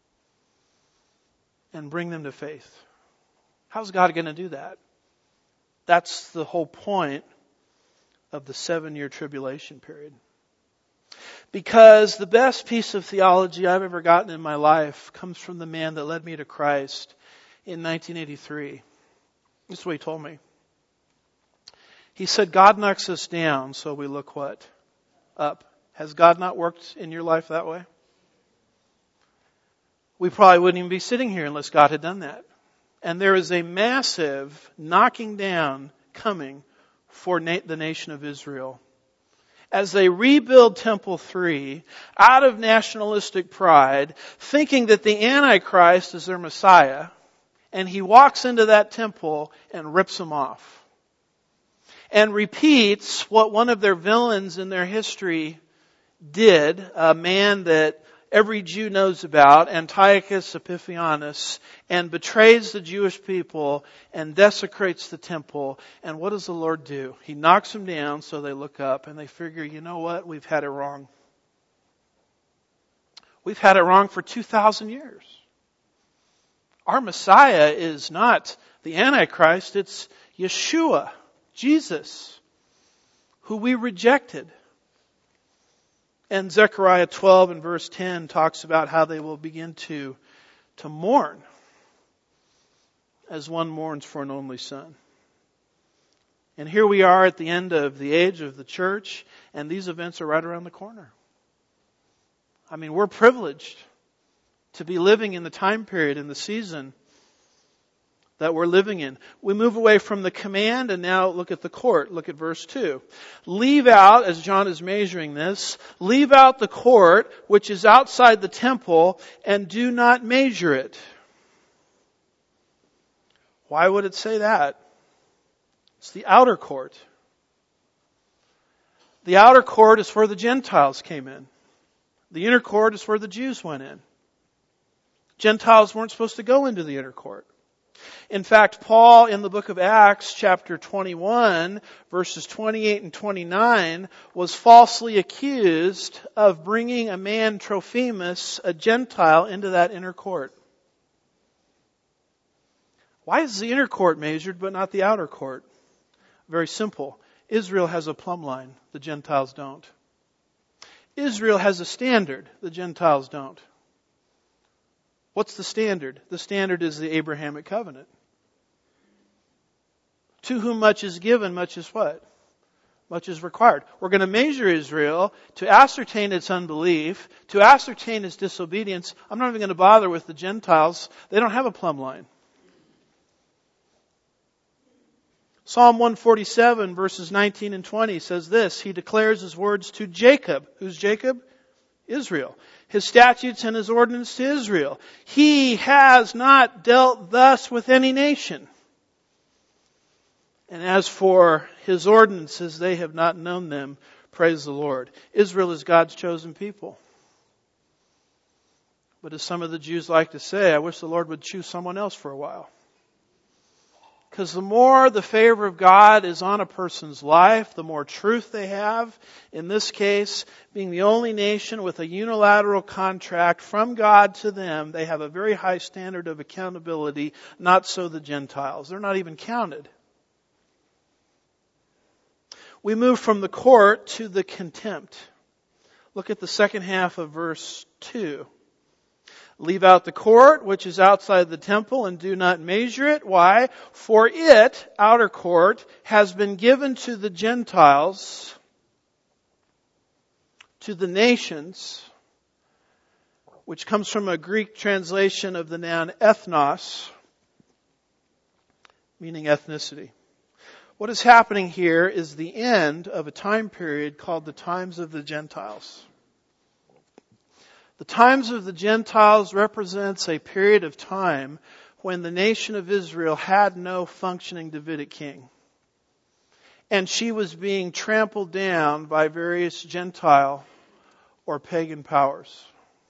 and bring them to faith? How's God going to do that? That's the whole point of the seven-year tribulation period. Because the best piece of theology I've ever gotten in my life comes from the man that led me to Christ in nineteen eighty-three. This is what he told me. He said, God knocks us down, so we look what? Up. Has God not worked in your life that way? We probably wouldn't even be sitting here unless God had done that. And there is a massive knocking down coming for na- the nation of Israel. As they rebuild Temple three out of nationalistic pride, thinking that the Antichrist is their Messiah, and he walks into that temple and rips them off. And repeats what one of their villains in their history did, a man that every Jew knows about, Antiochus Epiphanes, and betrays the Jewish people and desecrates the temple. And what does the Lord do? He knocks them down so they look up and they figure, you know what? We've had it wrong. We've had it wrong for two thousand years. Our Messiah is not the Antichrist, it's Yeshua, Jesus, who we rejected. And Zechariah twelve and verse ten talks about how they will begin to, to mourn as one mourns for an only son. And here we are at the end of the age of the church, and these events are right around the corner. I mean, we're privileged to be living in the time period, in the season that we're living in. We move away from the command and now look at the court. Look at verse two. Leave out, as John is measuring this, leave out the court which is outside the temple and do not measure it. Why would it say that? It's the outer court. The outer court is where the Gentiles came in. The inner court is where the Jews went in. Gentiles weren't supposed to go into the inner court. In fact, Paul in the book of Acts, chapter twenty-one, verses twenty-eight and twenty-nine, was falsely accused of bringing a man, Trophimus, a Gentile, into that inner court. Why is the inner court measured but not the outer court? Very simple. Israel has a plumb line. The Gentiles don't. Israel has a standard. The Gentiles don't. What's the standard? The standard is the Abrahamic covenant. To whom much is given, much is what? much is required. We're going to measure Israel to ascertain its unbelief, to ascertain its disobedience. I'm not even going to bother with the Gentiles. They don't have a plumb line. Psalm one forty-seven verses nineteen and twenty says this. He declares his words to Jacob. Who's Jacob? Israel. His statutes and his ordinance to Israel. He has not dealt thus with any nation. And as for his ordinances, they have not known them. Praise the Lord. Israel is God's chosen people. But as some of the Jews like to say, I wish the Lord would choose someone else for a while. Because the more the favor of God is on a person's life, the more truth they have. In this case, being the only nation with a unilateral contract from God to them, they have a very high standard of accountability. Not so the Gentiles. They're not even counted. We move from the court to the contempt. Look at the second half of verse two. Leave out the court, which is outside the temple, and do not measure it. Why? For it, outer court, has been given to the Gentiles, to the nations, which comes from a Greek translation of the noun ethnos, meaning ethnicity. What is happening here is the end of a time period called the times of the Gentiles. The times of the Gentiles represents a period of time when the nation of Israel had no functioning Davidic king. And she was being trampled down by various Gentile or pagan powers.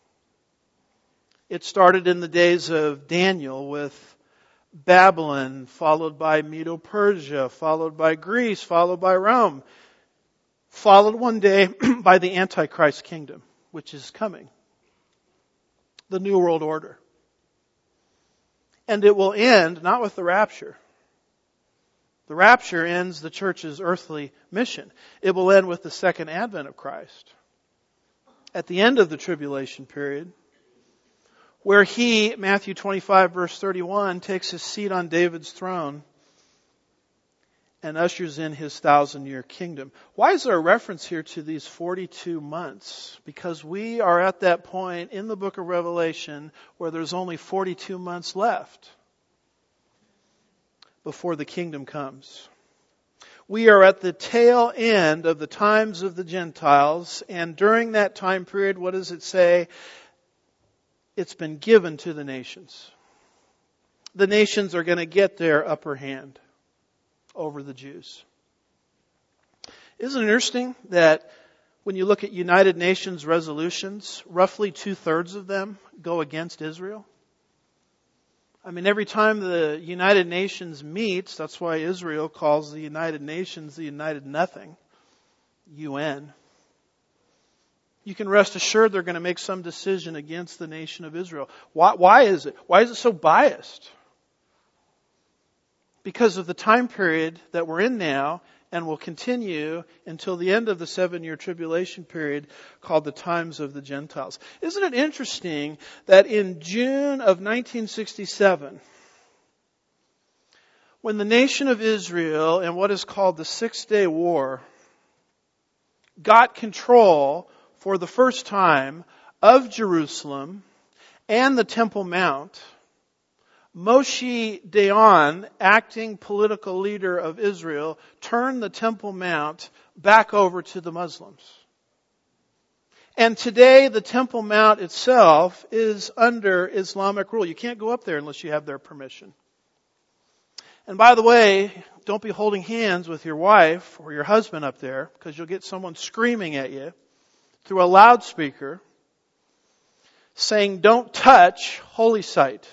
It started in the days of Daniel with Babylon, followed by Medo-Persia, followed by Greece, followed by Rome, followed one day by the Antichrist kingdom, which is coming. The New World Order. And it will end not with the rapture. The rapture ends the church's earthly mission. It will end with the second advent of Christ. At the end of the tribulation period, where he, Matthew twenty-five verse thirty-one, takes his seat on David's throne and ushers in his thousand-year kingdom. Why is there a reference here to these forty-two months? Because we are at that point in the book of Revelation where there's only forty-two months left before the kingdom comes. We are at the tail end of the times of the Gentiles, and during that time period, what does it say? It's been given to the nations. The nations are going to get their upper hand over the Jews. Isn't it interesting that when you look at United Nations resolutions, roughly two-thirds of them go against Israel? I mean, every time the United Nations meets, that's why Israel calls the United Nations the United Nothing, U N. You can rest assured they're going to make some decision against the nation of Israel. Why, why is it? Why is it so biased? Because of the time period that we're in now and will continue until the end of the seven-year tribulation period called the times of the Gentiles. Isn't it interesting that in June of nineteen sixty-seven, when the nation of Israel in what is called the Six-Day War got control for the first time of Jerusalem and the Temple Mount, Moshe Dayan, acting political leader of Israel, turned the Temple Mount back over to the Muslims. And today the Temple Mount itself is under Islamic rule. You can't go up there unless you have their permission. And by the way, don't be holding hands with your wife or your husband up there, because you'll get someone screaming at you through a loudspeaker saying, "Don't touch holy site."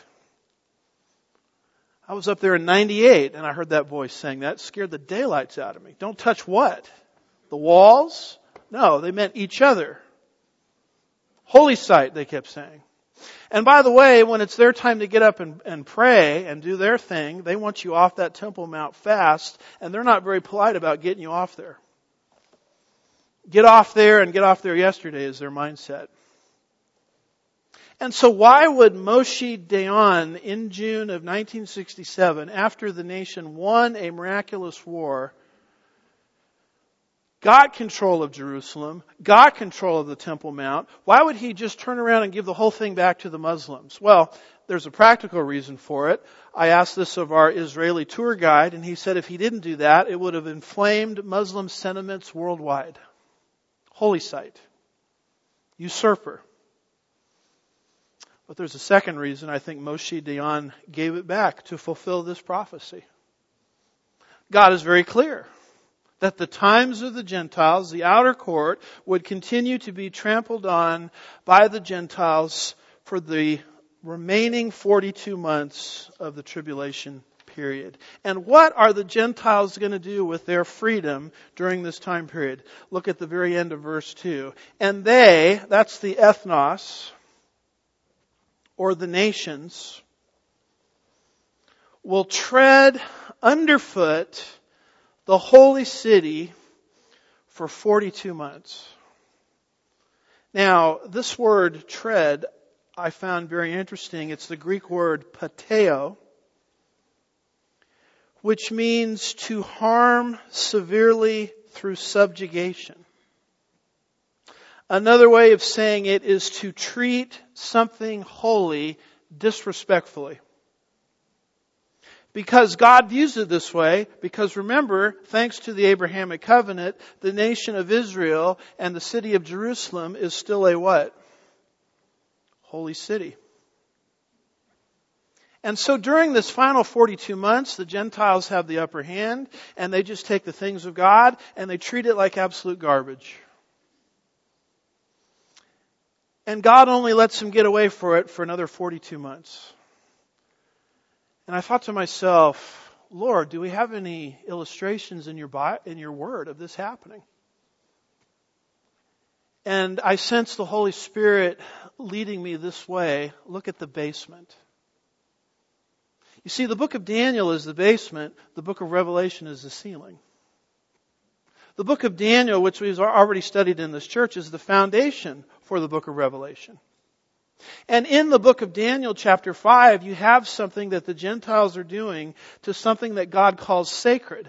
I was up there in ninety-eight and I heard that voice saying that. It scared the daylights out of me. Don't touch what? The walls? No, they meant each other. Holy site, they kept saying. And by the way, when it's their time to get up and, and pray and do their thing, they want you off that Temple Mount fast, and they're not very polite about getting you off there. Get off there and get off there yesterday is their mindset. And so why would Moshe Dayan in June of nineteen sixty-seven, after the nation won a miraculous war, got control of Jerusalem, got control of the Temple Mount, why would he just turn around and give the whole thing back to the Muslims? Well, there's a practical reason for it. I asked this of our Israeli tour guide, and he said if he didn't do that, it would have inflamed Muslim sentiments worldwide. Holy site. Usurper. But there's a second reason. I think Moshe Dayan gave it back to fulfill this prophecy. God is very clear that the times of the Gentiles, the outer court, would continue to be trampled on by the Gentiles for the remaining forty-two months of the tribulation period. And what are the Gentiles going to do with their freedom during this time period? Look at the very end of verse two. And they, that's the ethnos, or the nations, will tread underfoot the holy city for forty-two months. Now, this word tread, I found very interesting. It's the Greek word pateo, which means to harm severely through subjugation. Another way of saying it is to treat something holy disrespectfully. Because God views it this way, because remember, thanks to the Abrahamic covenant, the nation of Israel and the city of Jerusalem is still a what? Holy city. And so during this final forty-two months, the Gentiles have the upper hand, and they just take the things of God and they treat it like absolute garbage. And God only lets them get away for it for another forty-two months. And I thought to myself, Lord, do we have any illustrations in your Bi- in your word of this happening? And I sensed the Holy Spirit leading me this way. Look at the basement. You see, the book of Daniel is the basement. The book of Revelation is the ceiling. The book of Daniel, which we've already studied in this church, is the foundation for the book of Revelation. And in the book of Daniel chapter five, you have something that the Gentiles are doing to something that God calls sacred.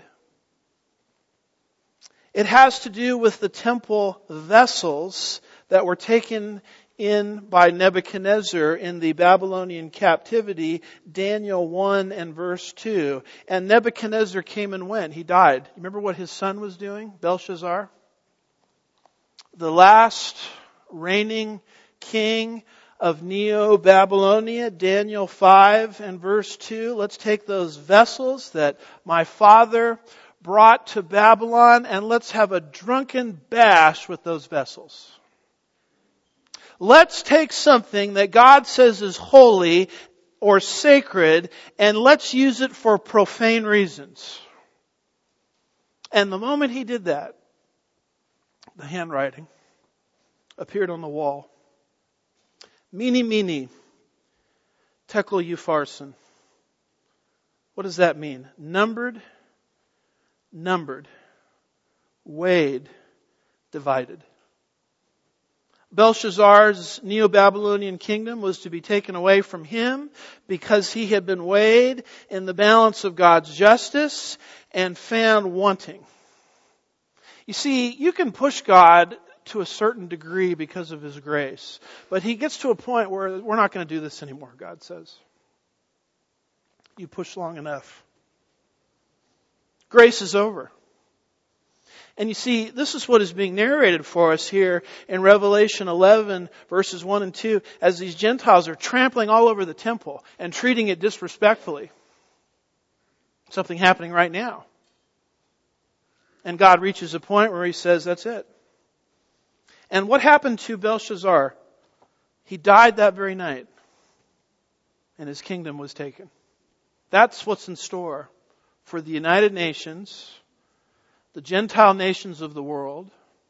It has to do with the temple vessels that were taken in by Nebuchadnezzar in the Babylonian captivity, Daniel one and verse two. And Nebuchadnezzar came and went. He died. Remember what his son was doing, Belshazzar? The last reigning king of Neo-Babylonia, Daniel five and verse two. Let's take those vessels that my father brought to Babylon and let's have a drunken bash with those vessels. Let's take something that God says is holy or sacred and let's use it for profane reasons. And the moment he did that, the handwriting appeared on the wall. Mene, mene, tekel upharsin. What does that mean? Numbered, numbered, weighed, divided. Belshazzar's Neo-Babylonian kingdom was to be taken away from him because he had been weighed in the balance of God's justice and found wanting. You see, you can push God to a certain degree because of His grace. But He gets to a point where we're not going to do this anymore, God says. You push long enough. Grace is over. And you see, this is what is being narrated for us here in Revelation eleven, verses one and two, as these Gentiles are trampling all over the temple and treating it disrespectfully. Something happening right now. And God reaches a point where He says, that's it. And what happened to Belshazzar? He died that very night. And his kingdom was taken. That's what's in store for the United Nations, the Gentile nations of the world,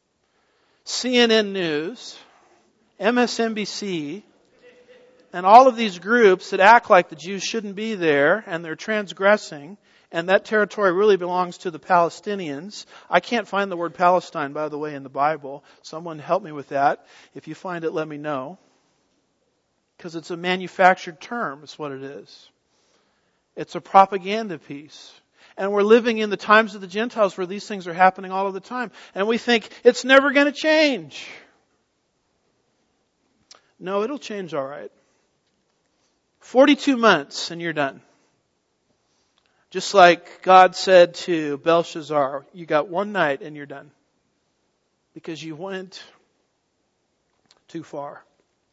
C N N News, M S N B C, and all of these groups that act like the Jews shouldn't be there and they're transgressing. And that territory really belongs to the Palestinians. I can't find the word Palestine, by the way, in the Bible. Someone help me with that. If you find it, let me know. Because it's a manufactured term, is what it is. It's a propaganda piece. And we're living in the times of the Gentiles where these things are happening all of the time. And we think it's never going to change. No, it'll change all right. forty-two months and you're done. Just like God said to Belshazzar, you got one night and you're done. Because you went too far.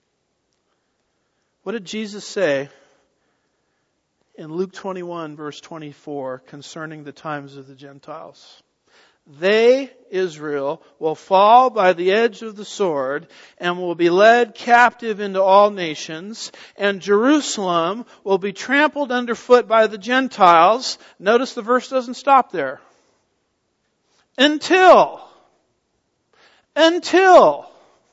What did Jesus say in Luke twenty-one, verse twenty-four, concerning the times of the Gentiles? They, Israel, will fall by the edge of the sword and will be led captive into all nations, and Jerusalem will be trampled underfoot by the Gentiles. Notice the verse doesn't stop there. Until, until,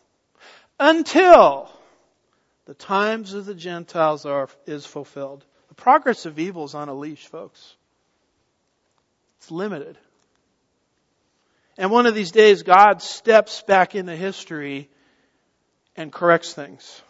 until the times of the Gentiles are is fulfilled. The progress of evil is on a leash, folks. It's limited. And one of these days, God steps back into history and corrects things.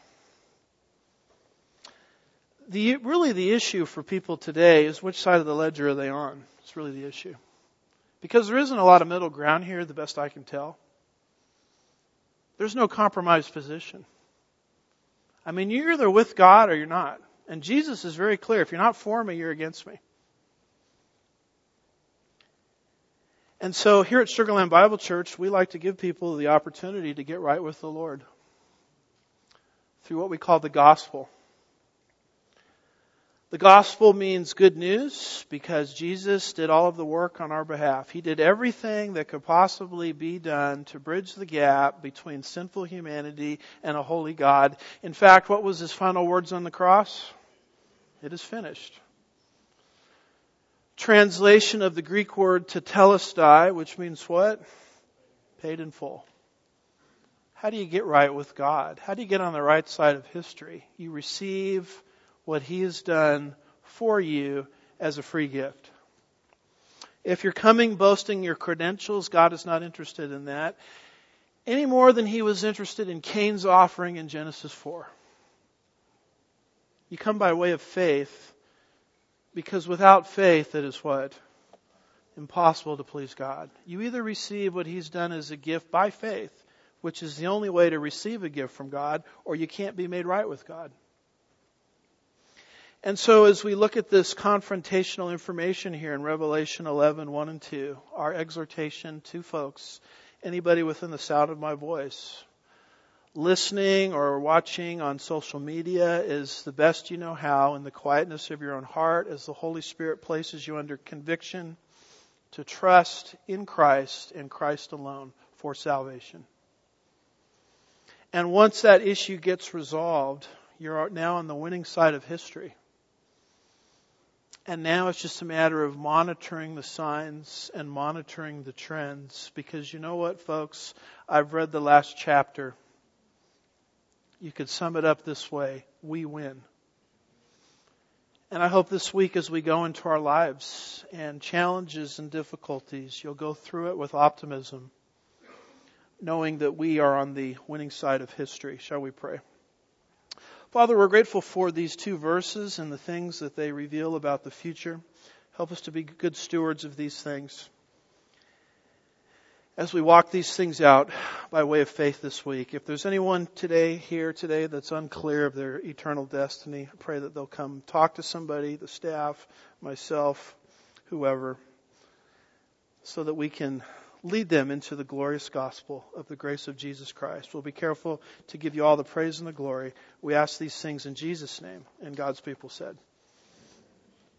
The, really the issue for people today is which side of the ledger are they on? It's really the issue. Because there isn't a lot of middle ground here, the best I can tell. There's no compromised position. I mean, you're either with God or you're not. And Jesus is very clear. If you're not for me, you're against me. And so here at Sugar Land Bible Church, we like to give people the opportunity to get right with the Lord through what we call the gospel. The gospel means good news because Jesus did all of the work on our behalf. He did everything that could possibly be done to bridge the gap between sinful humanity and a holy God. In fact, what was his final words on the cross? It is finished. Translation of the Greek word tetelestai, which means what? Paid in full. How do you get right with God? How do you get on the right side of history? You receive what He has done for you as a free gift. If you're coming boasting your credentials, God is not interested in that any more than He was interested in Cain's offering in Genesis four. You come by way of faith. Because without faith, it is what? Impossible to please God. You either receive what He's done as a gift by faith, which is the only way to receive a gift from God, or you can't be made right with God. And so as we look at this confrontational information here in Revelation eleven, one and two, our exhortation to folks, anybody within the sound of my voice, listening or watching on social media is the best you know how in the quietness of your own heart as the Holy Spirit places you under conviction to trust in Christ and Christ alone for salvation. And once that issue gets resolved, you're now on the winning side of history. And now it's just a matter of monitoring the signs and monitoring the trends. Because you know what, folks? I've read the last chapter. You could sum it up this way. We win. And I hope this week as we go into our lives and challenges and difficulties, you'll go through it with optimism, knowing that we are on the winning side of history. Shall we pray? Father, we're grateful for these two verses and the things that they reveal about the future. Help us to be good stewards of these things as we walk these things out by way of faith this week. If there's anyone today, here today, that's unclear of their eternal destiny, I pray that they'll come talk to somebody, the staff, myself, whoever, so that we can lead them into the glorious gospel of the grace of Jesus Christ. We'll be careful to give you all the praise and the glory. We ask these things in Jesus' name, and God's people said.